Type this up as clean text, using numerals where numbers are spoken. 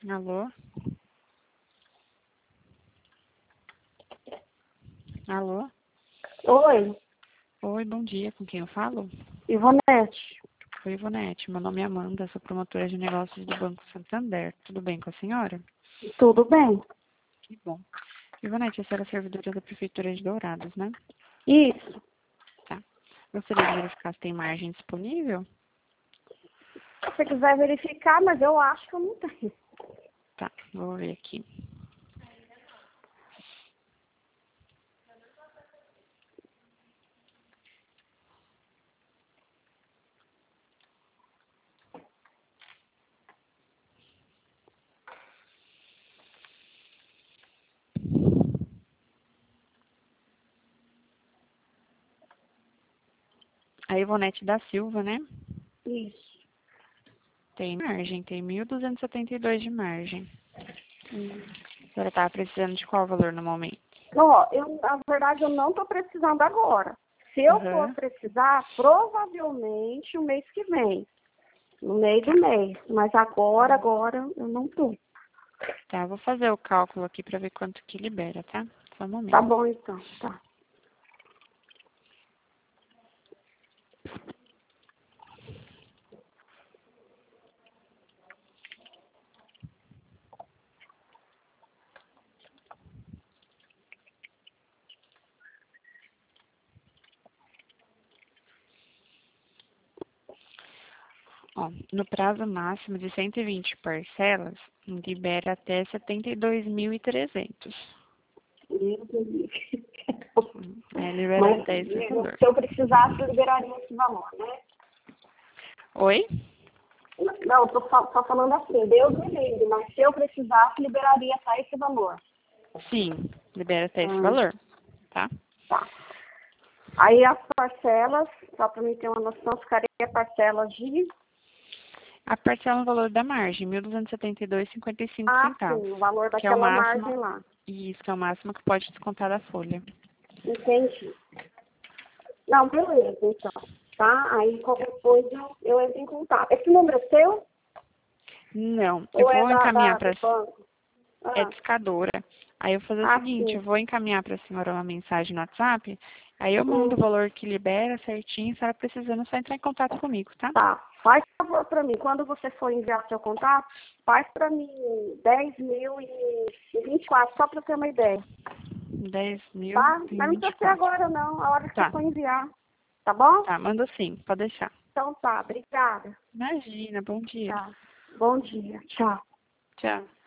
Alô? Alô? Oi, Oi, bom dia. Com quem eu falo? Ivonete. Oi, Ivonete. Meu nome é Amanda, sou promotora de negócios do Banco Santander. Tudo bem com a senhora? Tudo bem? Que bom. Ivonete, a senhora é servidora da Prefeitura de Dourados, né? Isso. Tá. Gostaria de verificar se tem margem disponível? Se você quiser verificar, mas eu acho que eu não tenho. Tá, vou ver aqui. A Ivonete da Silva, né? Isso. Tem margem, tem 1.272 de margem. Hum. A senhora tá precisando de qual valor no momento? Ó, na verdade, eu não estou precisando agora. Se eu for Aham. precisar, provavelmente o mês que vem. No meio do mês. Mas agora eu não estou. Tá, vou fazer o cálculo aqui pra ver quanto que libera, tá? Só um Tá momento. bom, então. Tá. Ó, no prazo máximo de 120 parcelas, libera até 72.300. Meu Deus. Libera Mas até esse valor. se eu precisasse, eu liberaria esse valor, né? Oi? Não, tô só falando assim, Deus me livre, mas se eu precisasse, liberaria só esse valor. Sim, libera até esse Ah, valor, tá? tá. Aí as parcelas, só para mim ter uma noção, ficaria parcelas de... A parcela no valor da margem, 1.272,55 Ah, sim, centavos, o valor que é o daquela máximo, margem lá. isso, que é o máximo que pode descontar da folha. Entendi. Não, beleza, então. Tá? Aí qualquer coisa eu entro em contato. Esse número é seu Não, eu ou é vou encaminhar do para banco? é Ah, discadora. Aí eu vou fazer o seguinte, sim. eu vou encaminhar para a senhora uma mensagem no WhatsApp, aí eu mando o Hum. valor que libera certinho, se ela precisando, é só entrar em contato comigo, tá? Tá, faz favor para mim. Quando você for enviar seu contato, faz para mim 10.024, só para ter uma ideia. 10.000 Tá? e Mas não vinte e precisa ser quatro. agora, não. A hora que você Tá, for enviar. Tá bom? tá, manda sim, pode deixar. Então tá, obrigada. Imagina, bom dia. Tá. Bom dia. Tchau. Tchau.